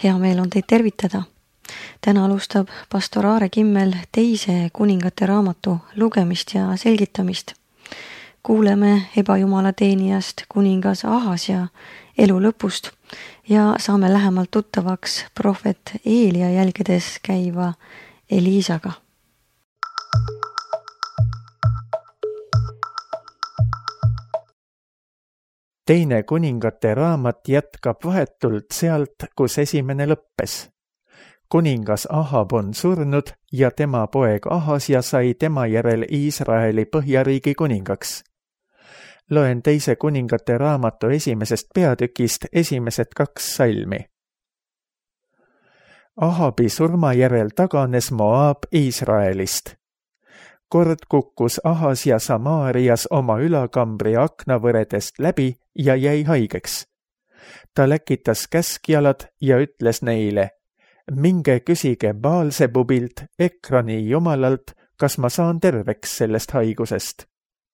Hea meel on teid tervitada. Täna alustab pastor Aare Kimmel teise kuningate raamatu lugemist ja selgitamist. Kuuleme ebajumala teenijast kuningas Ahasja elu lõpust ja saame lähemalt tuttavaks prohvet Eelia jälgedes käiva Eliisaga. Teine kuningate raamat jätkab vahetult sealt, kus esimene lõppes. Kuningas Ahab on surnud ja tema poeg Ahasja sai tema järel Iisraeli põhjariigi kuningaks. Loen teise kuningate raamatu esimesest peatükist esimesed 2 salmi. Ahabi surma järel taganes Moab Iisraelist. Kord kukkus Ahasja Samaarias oma ülakambri aknavõredest läbi ja jäi haigeks. Ta läkitas käskjalad ja ütles neile, minge küsige Baalsebubilt, Ekrani jumalalt, kas ma saan terveks sellest haigusest.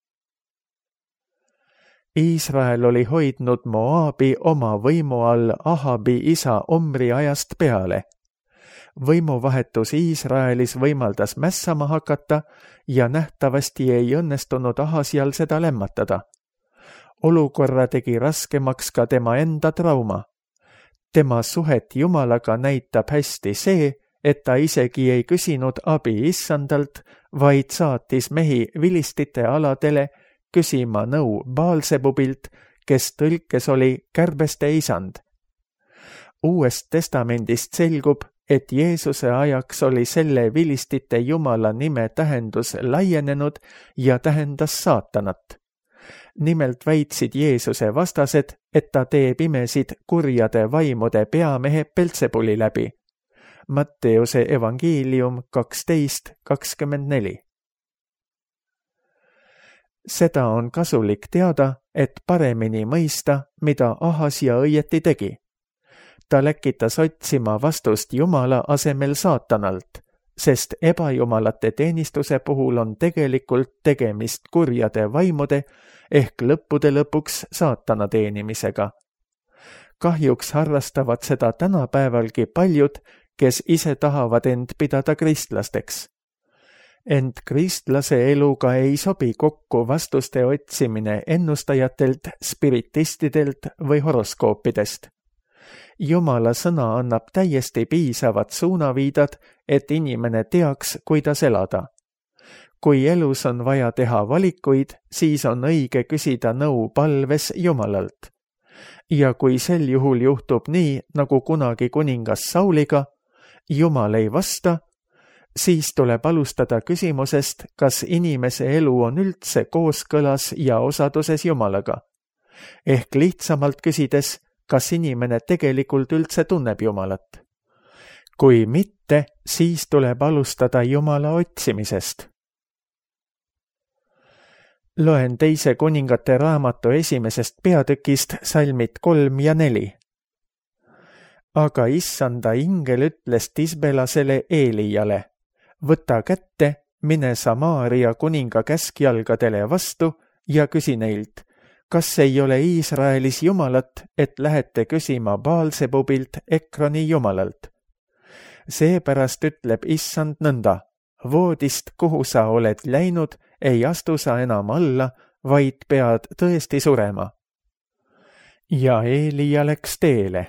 Iisrael oli hoidnud Moabi oma võimu all Ahabi isa Omri ajast peale. Võimuvahetus Iisraelis võimaldas mässama hakata ja nähtavasti ei õnnestunud Ahasjal seda lämmatada. Olukorra tegi raskemaks ka tema enda trauma. Tema suhet Jumalaga näitab hästi see, et ta isegi ei küsinud abi issandalt, vaid saatis mehi vilistite aladele küsima nõu Baalsebubilt, kes tõlkes oli kärbeste isand. Uuest testamendist selgub, et Jeesuse ajaks oli selle vilistite jumala nime tähendus laienenud ja tähendas saatanat. Nimelt väitsid Jeesuse vastased, et ta teeb imesid kurjade vaimude peamehe Beltsebuli läbi. Matteuse evangeelium 12:24. Seda on kasulik teada, et paremini mõista, mida Ahasja õieti tegi. Ta läkitas otsima vastust Jumala asemel saatanalt, sest ebajumalate teenistuse puhul on tegelikult tegemist kurjade vaimude ehk lõppude lõpuks saatana teenimisega. Kahjuks harrastavad seda tänapäevalgi paljud, kes ise tahavad end pidada kristlasteks. Ent kristlase eluga ei sobi kokku vastuste otsimine ennustajatelt, spiritistidelt või horoskoopidest. Jumala sõna annab täiesti piisavad suunaviidad, et inimene teaks, kuidas elada. Kui elus on vaja teha valikuid, siis on õige küsida nõu palves Jumalalt. Ja kui sel juhul juhtub nii, nagu kunagi kuningas Sauliga, Jumal ei vasta, siis tuleb alustada küsimusest, kas inimese elu on üldse kooskõlas ja osaduses Jumalaga. Ehk lihtsamalt küsides, kas inimene tegelikult üldse tunneb Jumalat. Kui mitte, siis tuleb alustada Jumala otsimisest. Loen teise kuningate raamatu esimesest peatükist salmid 3 ja 4. Aga issanda ingel ütles Tisbelasele Eelijale, võta kätte, mine Samaaria kuninga käskjalgadele vastu ja küsi neilt, kas ei ole Iisraelis Jumalat, et lähete küsima Baalsebubilt, Ekrani jumalalt? Seepärast ütleb issand nõnda, voodist, kuhu sa oled läinud, ei astu sa enam alla, vaid pead tõesti surema. Ja Eelija läks teele.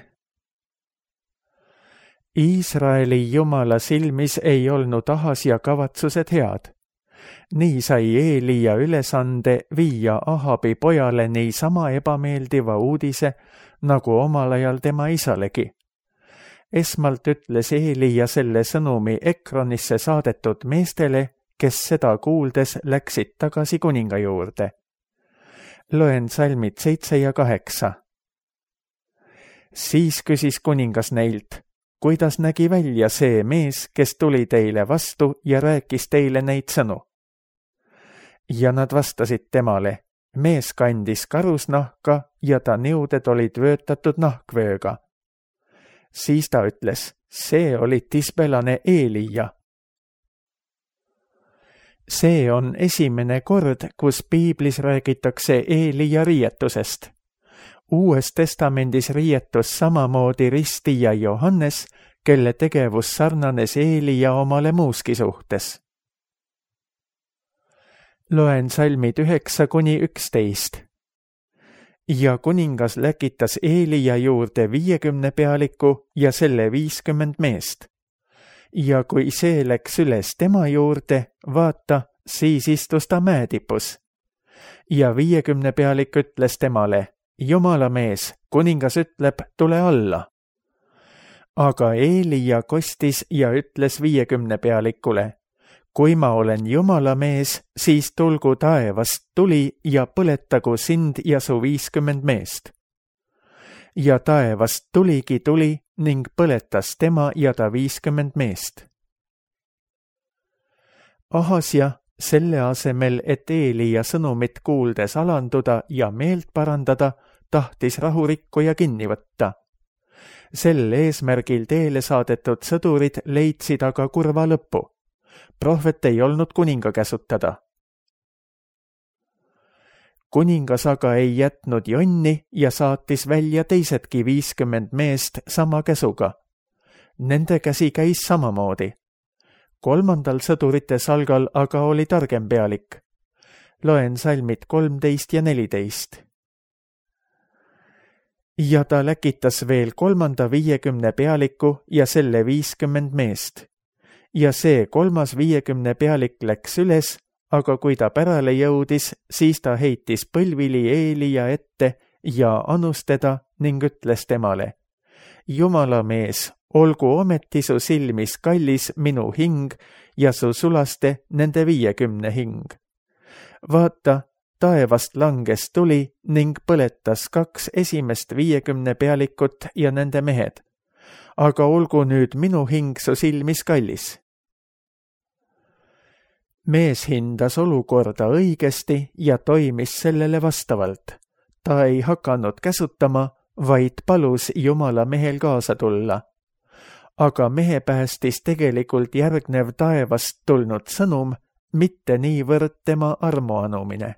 Iisraeli Jumala silmis ei olnud Ahasja kavatsused head. Nii sai Eelija ülesande viia Ahabi pojale niisama ebameeldiva uudise, nagu omal ajal tema isalegi. Esmalt ütles Eelija selle sõnumi Ekronisse saadetud meestele, kes seda kuuldes läksid tagasi kuninga juurde. Loen salmid 7 ja 8. Siis küsis kuningas neilt, kuidas nägi välja see mees, kes tuli teile vastu ja rääkis teile neid sõnu. Ja nad vastasid temale, mees kandis karusnahka ja ta niuded olid vöötatud nahkvööga. Siis ta ütles, see oli tisbelane Eelija. See on esimene kord, kus piiblis räägitakse Eelija riietusest. Uues testamendis riietus samamoodi ristija Johannes, kelle tegevus sarnanes Eelia omale muuski suhtes. Loen salmid 9–11. Ja kuningas läkitas Eelia juurde 50 pealiku ja selle 50 meest. Ja kui see läks üles tema juurde, vaata, siis istus ta mäetipus. Ja 50 pealik ütles temale, Jumala mees, kuningas ütleb, tule alla. Aga Eelia kostis ja ütles 50 pealikule, kui ma olen Jumala mees, siis tulgu taevast tuli ja põletagu sind ja su 50 meest. Ja taevast tuligi tuli ning põletas tema ja ta 50 meest. Ahasja selle asemel, et Eelia sõnumit kuuldes alanduda ja meelt parandada, tahtis rahurikkuja kinni võtta. Sel eesmärgil teele saadetud sõdurid leidsid aga kurva lõppu. Prohvet ei olnud kuninga käsutada. Kuningas aga ei jätnud jonni ja saatis välja teisedki 50 meest sama käsuga. Nende käsi käis samamoodi. 3. sõdurite salgal aga oli targem pealik. Loen salmid 13 ja 14. Ja ta läkitas veel 3. 50 pealiku ja selle 50 meest. Ja see 3. 50 pealik läks üles, aga kui ta pärale jõudis, siis ta heitis põlvili Eelia ette ja anus teda ning ütles temale, Jumala mees, olgu ometi su silmis kallis minu hing ja su sulaste nende 50 hing. Vaata, taevast langes tuli ning põletas 2 esimest 50 pealikut ja nende mehed. Aga olgu nüüd minu hing su silmis kallis. Mees hindas olukorda õigesti ja toimis sellele vastavalt. Ta ei hakanud käsutama, vaid palus Jumala mehel kaasa tulla. Aga mehe päästis tegelikult järgnev taevast tulnud sõnum, mitte niivõrd tema armuanumine.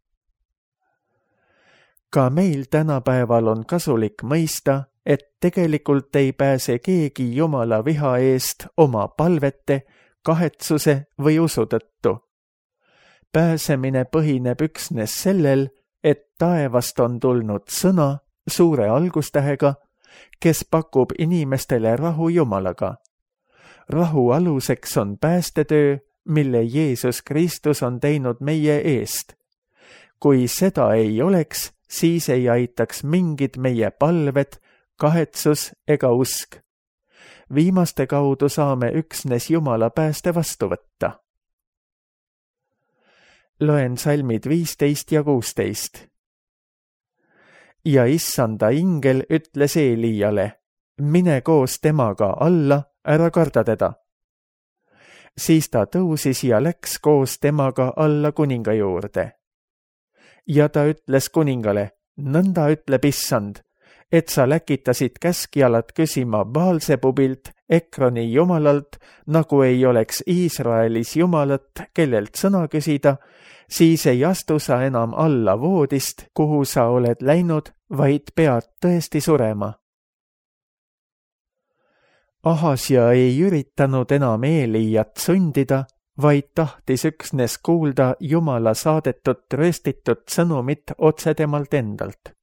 Ka meil tänapäeval on kasulik mõista, et tegelikult ei pääse keegi Jumala viha eest oma palvete, kahetsuse või usu tõttu. Pääsemine põhineb üksnes sellel, et taevast on tulnud sõna suure algustähega, kes pakub inimestele rahu Jumalaga. Rahu aluseks on päästetöö, mille Jeesus Kristus on teinud meie eest. Kui seda ei oleks, siis ei aitaks mingid meie palved, kahetsus ega usk. Viimaste kaudu saame üksnes Jumala pääste vastu võtta. Loen salmid 15 ja 16. Ja issanda ingel ütles Eeliale, mine koos temaga alla, ära karda teda. Siis ta tõusis ja läks koos temaga alla kuninga juurde. Ja ta ütles kuningale, nõnda ütleb issand, et sa läkitasid käskjalad küsima Baalsebubilt, Ekroni jumalalt, nagu ei oleks Iisraelis jumalat, kellelt sõna küsida, siis ei astu sa enam alla voodist, kuhu sa oled läinud, vaid pead tõesti surema. Ahasja ei üritanud enam Eeliat sundida, vaid tahtis üksnes kuulda Jumala saadetud trööstitud sõnumit otse temalt endalt.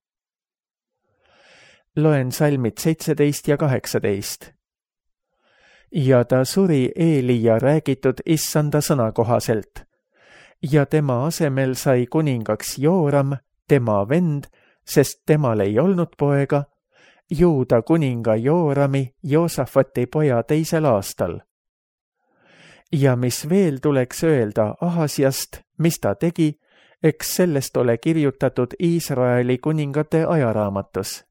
Loen salmid 17 ja 18. Ja ta suri Eelia räägitud issanda sõna kohaselt. Ja tema asemel sai kuningaks Jooram, tema vend, sest temal ei olnud poega, Juuda kuninga Joorami, Joosafati poja 2. aastal. Ja mis veel tuleks öelda Ahasjast, mis ta tegi, eks sellest ole kirjutatud Iisraeli kuningate ajaraamatus.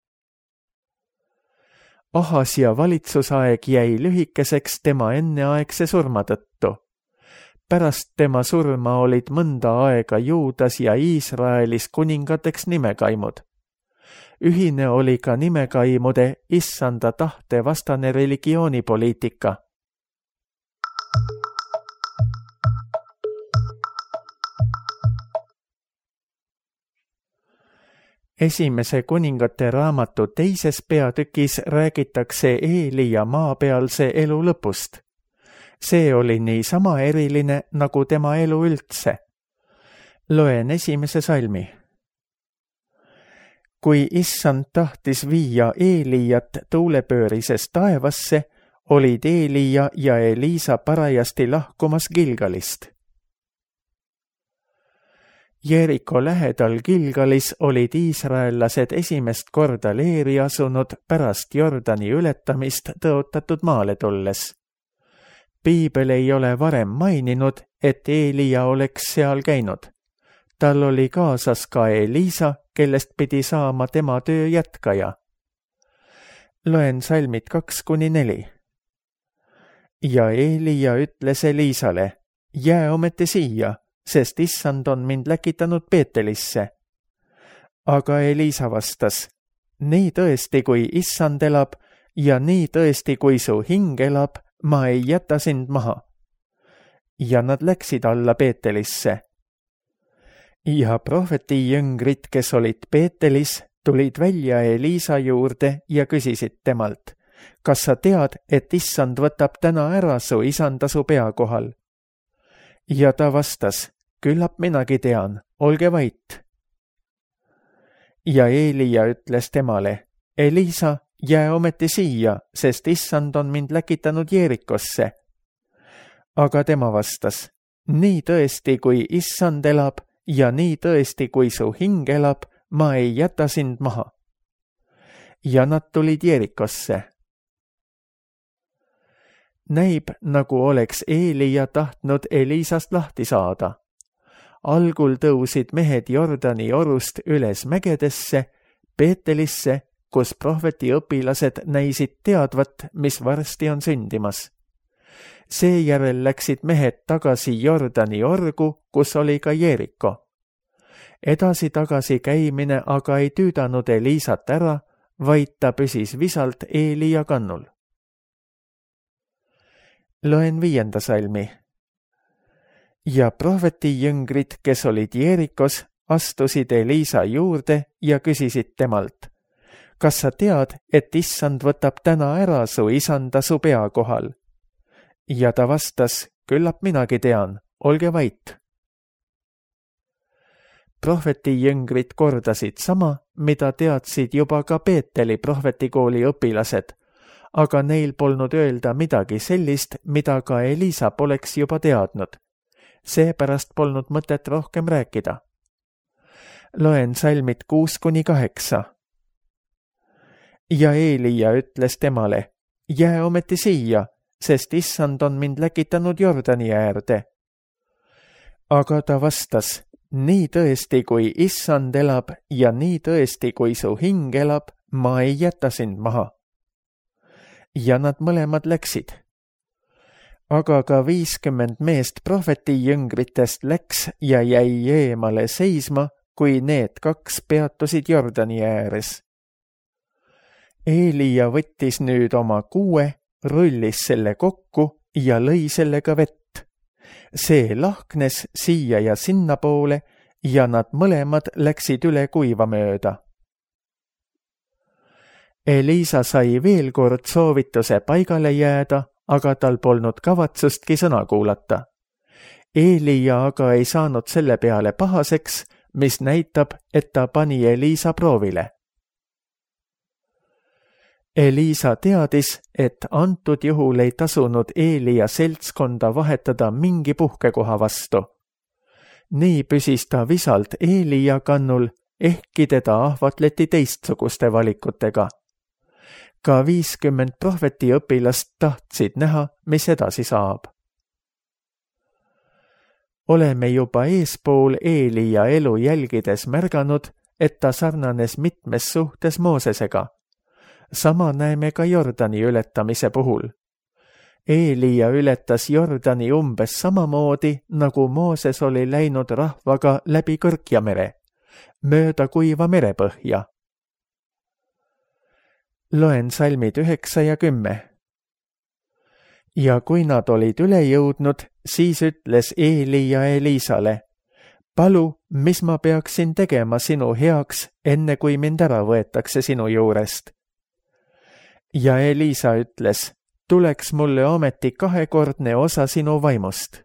Ahasja valitsusaeg jäi lühikeseks tema enneaegse surma tõttu. Pärast tema surma olid mõnda aega Juudas ja Iisraelis kuningateks nimekaimud. Ühine oli ka nimekaimude issanda tahte vastane religioonipoliitika. Esimese kuningate raamatu 2. peatükis räägitakse Eeli ja maapealse elu lõpust. See oli niisama eriline nagu tema elu üldse. Loen 1. salmi. Kui issand tahtis viia Eeliat tuulepöörises taevasse, olid Eelia ja Eliisa parajasti lahkumas Gilgalist. Jeeriko lähedal Gilgalis olid iisraellased esimest korda leeri asunud pärast Jordani ületamist tõotatud maale tulles. Piibel ei ole varem maininud, et Eelia oleks seal käinud. Tal oli kaasas ka Eliisa, kellest pidi saama tema töö jätkaja. Loen salmid 2-4. Ja Eelia ütles Eliisale, jää ometi siia, sest issand on mind läkitanud Peetelisse. Aga Eliisa vastas, nii tõesti, kui issand elab ja nii tõesti, kui su hing elab, ma ei jäta sind maha. Ja nad läksid alla Peetelisse. Ja prohveti jüngrid, kes olid Peetelis, tulid välja Eliisa juurde ja küsisid temalt, kas sa tead, et issand võtab täna ära su isanda su pea kohal? Ja ta vastas, küllap minagi tean, olge vait. Ja Eelia ütles temale, Eliisa, jää ometi siia, sest issand on mind läkitanud Jeerikosse. Aga tema vastas, nii tõesti, kui issand elab ja nii tõesti, kui su hing elab, ma ei jäta sind maha. Ja nad tulid Jeerikosse. Näib, nagu oleks Eelia tahtnud Eliisast lahti saada. Algul tõusid mehed Jordani orust üles mägedesse, Peetelisse, kus prohveti õpilased näisid teadvat, mis varsti on sündimas. Seejärel läksid mehed tagasi Jordani orgu, kus oli ka Jeeriko. Edasi-tagasi käimine aga ei tüüdanud Eliisat ära, vaid ta püsis visalt Eelia kannul. Loen 5. salmi. Ja prohveti jüngrid, kes olid Jeerikos, astusid Eliisa juurde ja küsisid temalt, kas sa tead, et issand võtab täna ära su isanda su pea kohal? Ja ta vastas, küllap minagi tean, olge vait. Prohveti jüngrid kordasid sama, mida teadsid juba ka Peeteli prohvetikooli õpilased, aga neil polnud öelda midagi sellist, mida ka Eliisa poleks juba teadnud. Seepärast polnud mõtet rohkem rääkida. Loen salmid 6-8. Ja Eelia ütles temale, jää ometi siia, sest issand on mind läkitanud Jordani äärde. Aga ta vastas, nii tõesti, kui issand elab ja nii tõesti, kui su hing elab, ma ei jäta sind maha. Ja nad mõlemad läksid. Aga ka 50 meest prohveti jüngritest läks ja jäi eemale seisma, kui need 2 peatusid Jordani ääres. Eelia võttis nüüd oma kuue, rullis selle kokku ja lõi sellega vett. See lahknes siia ja sinna poole ja nad mõlemad läksid üle kuiva mööda. Eliisa sai veel kord soovituse paigale jääda, aga tal polnud kavatsustki sõna kuulata. Eelia aga ei saanud selle peale pahaseks, mis näitab, et ta pani Eliisa proovile. Eliisa teadis, et antud juhul ei tasunud Eelia seltskonda vahetada mingi puhkekoha vastu. Nii püsis ta visalt Eelia kannul, ehkki teda ahvatleti teistsuguste valikutega. Ka 50 prohveti õpilast tahtsid näha, mis edasi saab. Oleme juba eespool Eelia elu jälgides märganud, et ta sarnanes mitmes suhtes Moosesega. Sama näeme ka Jordani ületamise puhul. Eelia ületas Jordani umbes samamoodi, nagu Mooses oli läinud rahvaga läbi Kõrkja mere, mööda kuiva merepõhja. Loen salmid 9 ja 10. Ja kui nad olid üle jõudnud, siis ütles Eelia Eliisale, palu, mis ma peaksin tegema sinu heaks, enne kui mind ära võetakse sinu juurest. Ja Elisa ütles, tuleks mulle ometi 2-kordne osa sinu vaimust.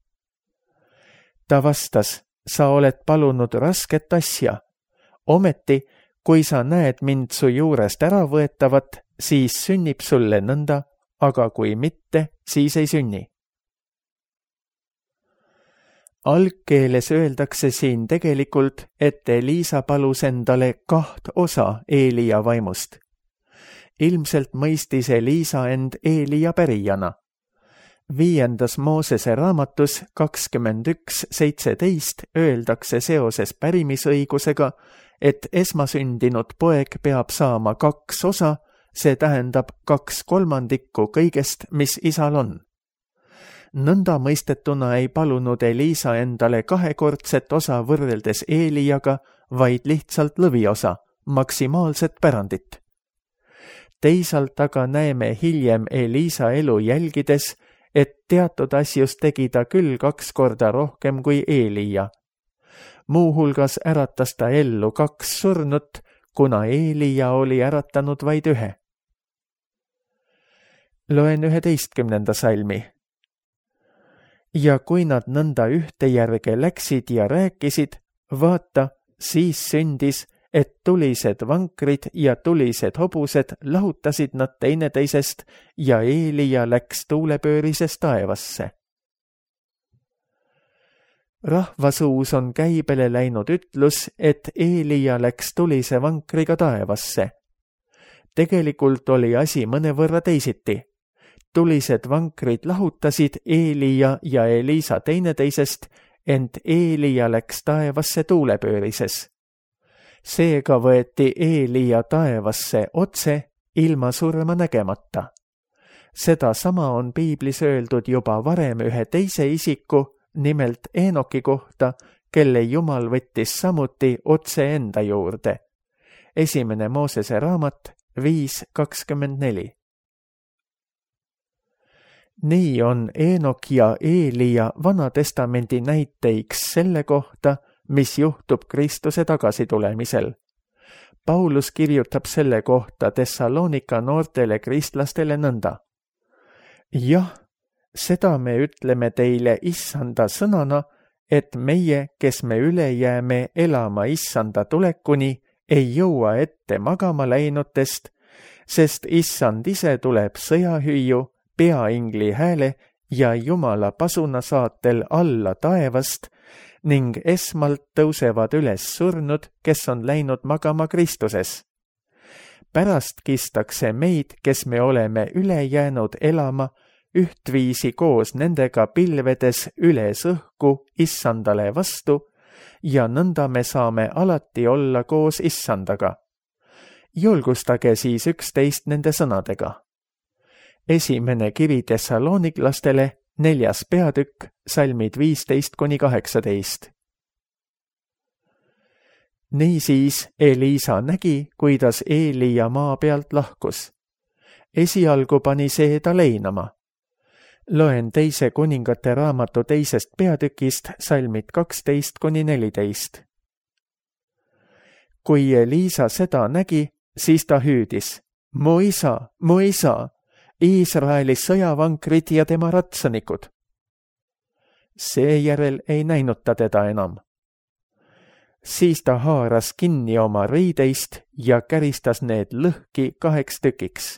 Ta vastas, sa oled palunud rasket asja. Ometi, kui sa näed mind su juurest ära võetavat, siis sünnib sulle nõnda, aga kui mitte, siis ei sünni. Algkeeles öeldakse siin tegelikult, et Elisa palus endale 2 osa Eelia vaimust. Ilmselt mõistis Elisa end Eelia pärijana. 5. Moosese raamatus 21:17 öeldakse seoses pärimisõigusega, et esmasündinud poeg peab saama 2 osa, see tähendab 2/3 kõigest, mis isal on. Nõnda mõistetuna ei palunud Elisa endale 2-kordset osa võrreldes Eeliaga, vaid lihtsalt lõviosa, maksimaalset pärandit. Teisalt aga näeme hiljem Elisa elu jälgides, et teatud asjus tegi ta küll 2 korda rohkem kui Eelia. Muuhulgas äratas ta ellu 2 surnut, kuna Eelia oli äratanud vaid 1. Loen 11. salmi. Ja kui nad nõnda ühte järge läksid ja rääkisid, vaata, siis sündis, et tulised vankrid ja tulised hobused lahutasid nad teineteisest ja Eelia läks tuulepöörises taevasse. Rahvasuus on käibele läinud ütlus, et Eelia läks tulise vankriga taevasse. Tegelikult oli asi mõnevõrra teisiti. Tulised vankrid lahutasid Eelia ja Elisa teineteisest, ent Eelia läks taevasse tuulepöörises. Seega võeti Eelia taevasse otse, ilma surma nägemata. Seda sama on piiblis öeldud juba varem ühe teise isiku, nimelt Eenoki kohta, kelle Jumal võttis samuti otse enda juurde. 1. Moosese raamat 5:24. Nii on Eenok ja Eelia Vanatestamendi näiteiks selle kohta, mis juhtub Kristuse tagasitulemisel. Paulus kirjutab selle kohta Thessalonika noortele kristlastele nõnda. Jah, seda me ütleme teile issanda sõnana, et meie, kes me üle jääme elama issanda tulekuni, ei jõua ette magama läinutest, sest issand ise tuleb sõjahüüju, peaingli hääle ja Jumala pasuna saatel alla taevast ning esmalt tõusevad üles surnud, kes on läinud magama Kristuses. Pärast kistakse meid, kes me oleme üle jäänud elama, ühtviisi koos nendega pilvedes üles õhku issandale vastu ja nõnda me saame alati olla koos issandaga. Julgustage siis üksteist nende sõnadega. 1. kiri Thessaloniklastele, 4. peatükk, salmid 15-18. Niisiis Elisa nägi, kuidas Eelia maa pealt lahkus. Esialgu pani see ta leinama. Loen 2. kuningate raamatu 2. peatükist, salmid 12-14. Kui Elisa seda nägi, siis ta hüüdis, mu isa, Iisraeli sõjavankrid ja tema ratsanikud. Seejärel ei näinud ta teda enam. Siis ta haaras kinni oma riideist ja käristas need lõhki 2 tükiks.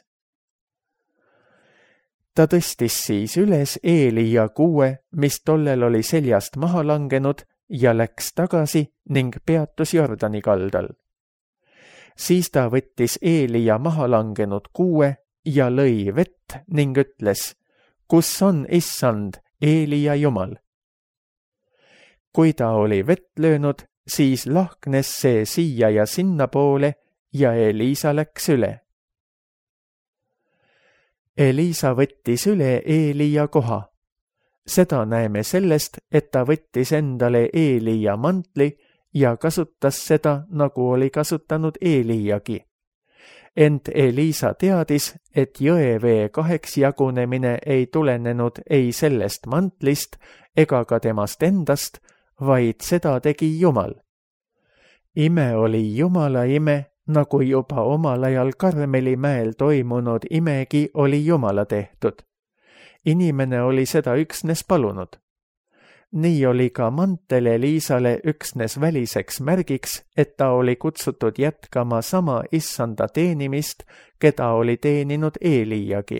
Ta tõstis siis üles Eelia kuue, mis tollel oli seljast maha langenud ja läks tagasi ning peatus Jordani kaldal. Siis ta võttis Eelia maha langenud kuue ja lõi vett ning ütles, kus on issand, Eelia Jumal. Kui ta oli vett löönud, siis lahknes see siia ja sinna poole ja Elisa läks üle. Elisa võttis üle Eelia koha. Seda näeme sellest, et ta võttis endale Eelia mantli ja kasutas seda, nagu oli kasutanud Eeliagi. Ent Elisa teadis, et jõevee 2 jagunemine ei tulenenud ei sellest mantlist ega ka temast endast, vaid seda tegi Jumal. Ime oli Jumala ime, nagu juba omal ajal Karmeli mäel toimunud imegi oli Jumala tehtud. Inimene oli seda üksnes palunud. Nii oli ka mantel Eliisale üksnes väliseks märgiks, et ta oli kutsutud jätkama sama issanda teenimist, keda oli teeninud Eeliagi.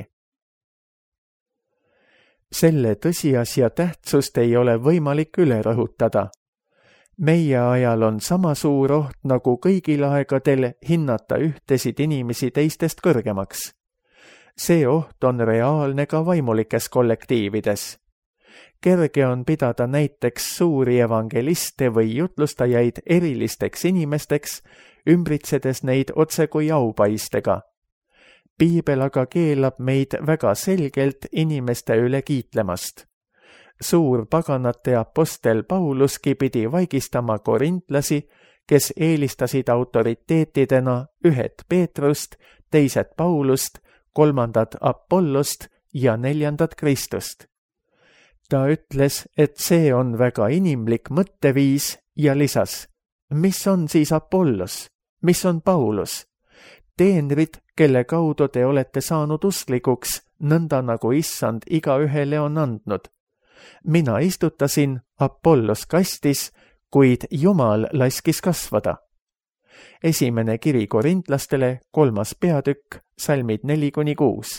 Selle tõsiasja tähtsust ei ole võimalik üle rõhutada. Meie ajal on sama suur oht nagu kõigil aegadel hinnata ühtesid inimesi teistest kõrgemaks. See oht on reaalne ka vaimulikes kollektiivides. Kerge on pidada näiteks suuri evangeliste või jutlustajaid erilisteks inimesteks, ümbritsedes neid otse kui aupaistega. Piibel aga keelab meid väga selgelt inimeste üle kiitlemast. Suur paganate apostel Pauluski pidi vaigistama korintlasi, kes eelistasid autoriteetidena ühed Peetrust, teised Paulust, kolmandad Apollost ja neljandad Kristust. Ta ütles, et see on väga inimlik mõtteviis ja lisas, mis on siis Apollos, mis on Paulus? Teenrid, kelle kaudu te olete saanud usklikuks, nõnda nagu issand igaühele on andnud. Mina istutasin, Apollos kastis, kuid Jumal laskis kasvada. Esimene kiri korintlastele, 3. peatükk, salmid 4-6.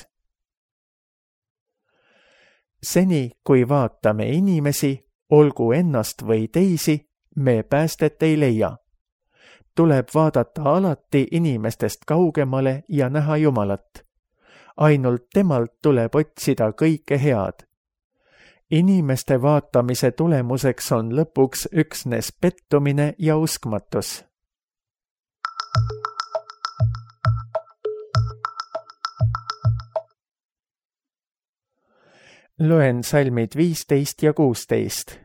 Seni, kui vaatame inimesi, olgu ennast või teisi, me päästet ei leia. Tuleb vaadata alati inimestest kaugemale ja näha Jumalat. Ainult temalt tuleb otsida kõike head. Inimeste vaatamise tulemuseks on lõpuks üksnes pettumine ja uskmatus. Loen salmid 15 ja 16.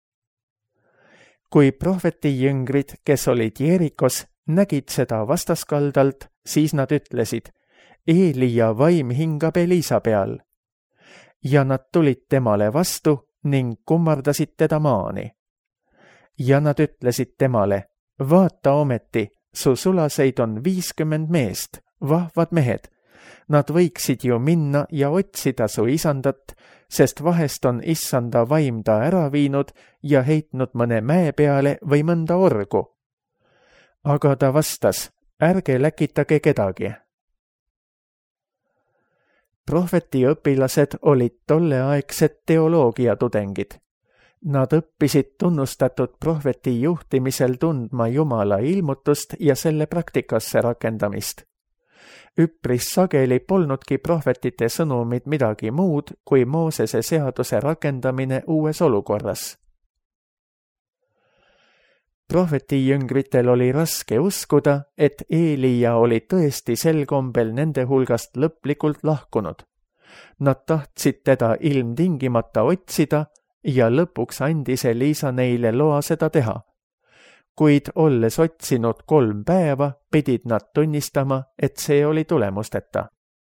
Kui prohveti jüngrid, kes olid Jeerikos, nägid seda vastaskaldalt, siis nad ütlesid, Eelia vaim hingab Eliisa peal. Ja nad tulid temale vastu ning kummardasid teda maani. Ja nad ütlesid temale, vaata ometi, su sulaseid on 50 meest, vahvad mehed. Nad võiksid ju minna ja otsida su isandat, sest vahest on issanda vaim ta ära viinud ja heitnud mõne mäe peale või mõnda orgu. Aga ta vastas, ärge läkitage kedagi. Prohveti õpilased olid tolleaegsed teoloogiatudengid. Nad õppisid tunnustatud prohveti juhtimisel tundma Jumala ilmutust ja selle praktikasse rakendamist. Üpris sageli polnudki prohvetite sõnumid midagi muud kui Moosese seaduse rakendamine uues olukorras. Prohveti jüngritel oli raske uskuda, et Eelia oli tõesti sel kombel nende hulgast lõplikult lahkunud. Nad tahtsid teda ilmtingimata otsida ja lõpuks andis Eliisa neile loa seda teha. Kuid olles otsinud 3 päeva, pidid nad tunnistama, et see oli tulemusteta.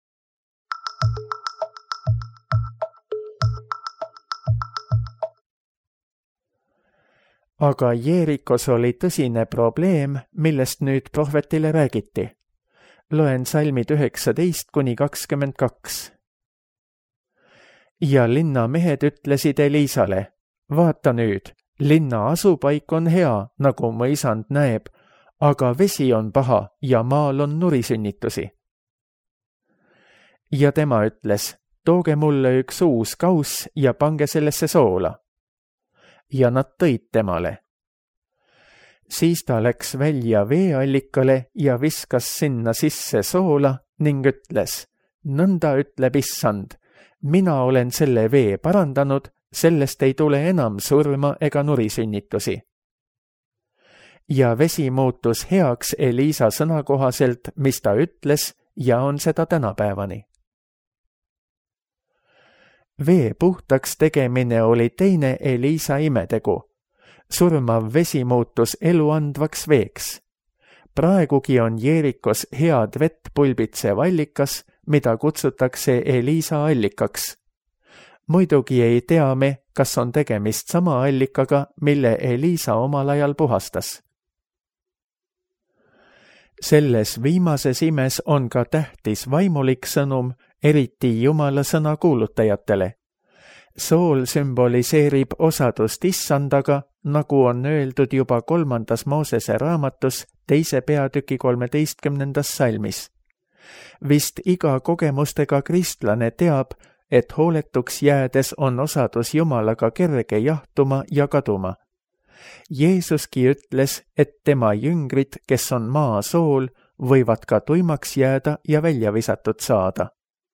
Aga Jeerikos oli tõsine probleem, millest nüüd prohvetile räägiti. Loen salmid 19-22. Ja linna mehed ütlesid Eliisale, vaata nüüd, linna asupaik on hea, nagu mu isand näeb, aga vesi on paha ja maal on nurisünnitusi. Ja tema ütles, tooge mulle üks uus kauss ja pange sellesse soola. Ja nad tõid temale. Siis ta läks välja veeallikale ja viskas sinna sisse soola ning ütles, nõnda ütleb issand, mina olen selle vee parandanud, sellest ei tule enam surma ega nurisünnitusi. Ja vesi muutus heaks Eliisa sõna kohaselt, mis ta ütles, ja on seda tänapäevani. Vee puhtaks tegemine oli teine Eliisa imetegu. Surmav vesi muutus eluandvaks veeks. Praegugi on Jeerikos head vett pulbitsev allikas, mida kutsutakse Eliisa allikaks. Muidugi ei tea me, kas on tegemist sama allikaga, mille Elisa omal ajal puhastas. Selles viimases imes on ka tähtis vaimulik sõnum, eriti Jumala sõna kuulutajatele. Sool sümboliseerib osadust issandaga, nagu on öeldud juba 3. Moosese raamatus 2. peatüki 13. salmis. Vist iga kogemustega kristlane teab, et hooletuks jäädes on osadus Jumalaga kerge jahtuma ja kaduma. Jeesuski ütles, et tema jüngrid, kes on maa sool, võivad ka tuimaks jääda ja välja visatud saada.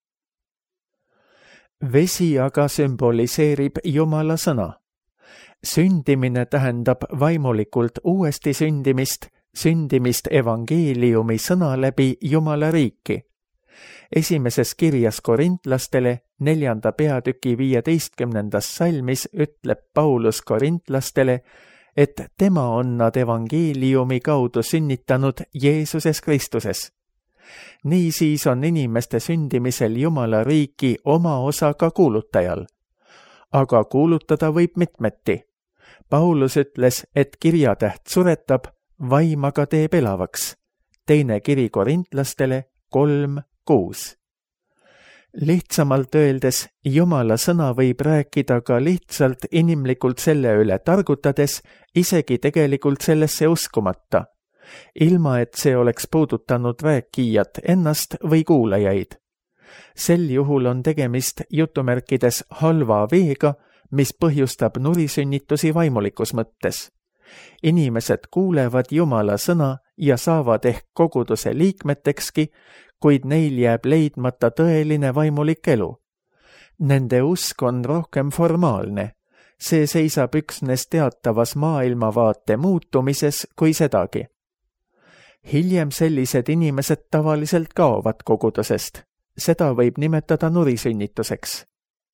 Vesi aga sümboliseerib Jumala sõna. Sündimine tähendab vaimulikult uuesti sündimist evangeeliumi sõna läbi Jumala riiki. Esimeses kirjas korintlastele 4. peatüki 15. salmis ütleb Paulus korintlastele, et tema on nad evangeeliumi kaudu sünnitanud Jeesuses Kristuses. Niisiis on inimeste sündimisel Jumala riiki oma osa ka kuulutajal. Aga kuulutada võib mitmeti. Paulus ütles, et kirjatäht suretab, vaim aga teeb elavaks. 2. kiri korintlastele 3:6. Lihtsamalt öeldes, Jumala sõna võib rääkida ka lihtsalt inimlikult selle üle targutades, isegi tegelikult sellesse uskumata, ilma et see oleks puudutanud rääkijat ennast või kuulajaid. Sel juhul on tegemist jutumärkides halva veega, mis põhjustab nurisünnitusi vaimulikus mõttes. Inimesed kuulevad Jumala sõna ja saavad ehk koguduse liikmetekski, kuid neil jääb leidmata tõeline vaimulik elu. Nende usk on rohkem formaalne. See seisab üksnes teatavas maailmavaate muutumises kui sedagi. Hiljem sellised inimesed tavaliselt kaovad kogudusest. Seda võib nimetada nurisünnituseks.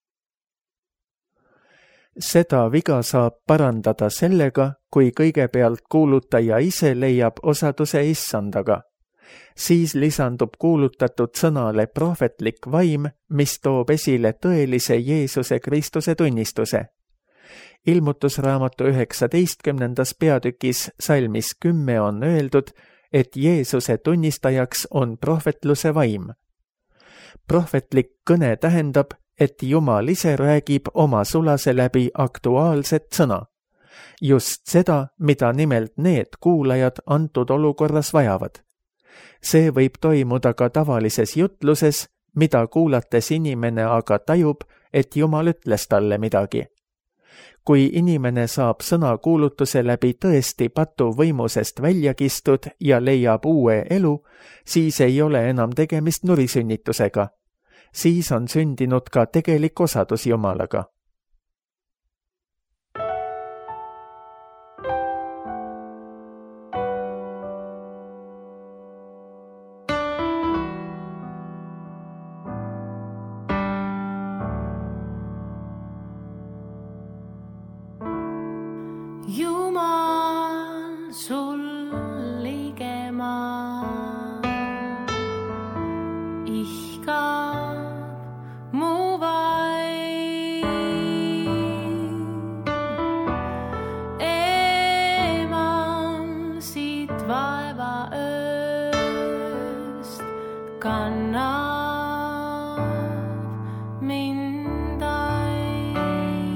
Seda viga saab parandada sellega, kui kõigepealt kuulutaja ise leiab osaduse issandaga. Siis lisandub kuulutatud sõnale prohvetlik vaim, mis toob esile tõelise Jeesuse Kristuse tunnistuse. Ilmutusraamatu 19. peatükis salmis 10 on öeldud, et Jeesuse tunnistajaks on prohvetluse vaim. Prohvetlik kõne tähendab, et Jumal ise räägib oma sulase läbi aktuaalset sõna. Just seda, mida nimelt need kuulajad antud olukorras vajavad. See võib toimuda ka tavalises jutluses, mida kuulates inimene aga tajub, et Jumal ütles talle midagi. Kui inimene saab sõnakuulutuse läbi tõesti patu võimusest välja kistud ja leiab uue elu, siis ei ole enam tegemist nurisünnitusega. Siis on sündinud ka tegelik osadus Jumalaga. Jumal sul ligemaa ihkab mu vaim. Eemal siit vaeva ööst kannab mind aim.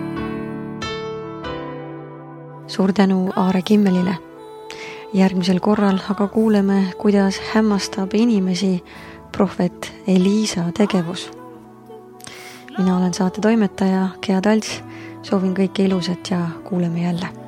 Suur tänu Aare Kimmelile. Järgmisel korral aga kuuleme, kuidas hämmastab inimesi prohvet Elisa tegevus. Mina olen saate toimetaja Gea Talts. Soovin kõike ilusat ja kuuleme jälle.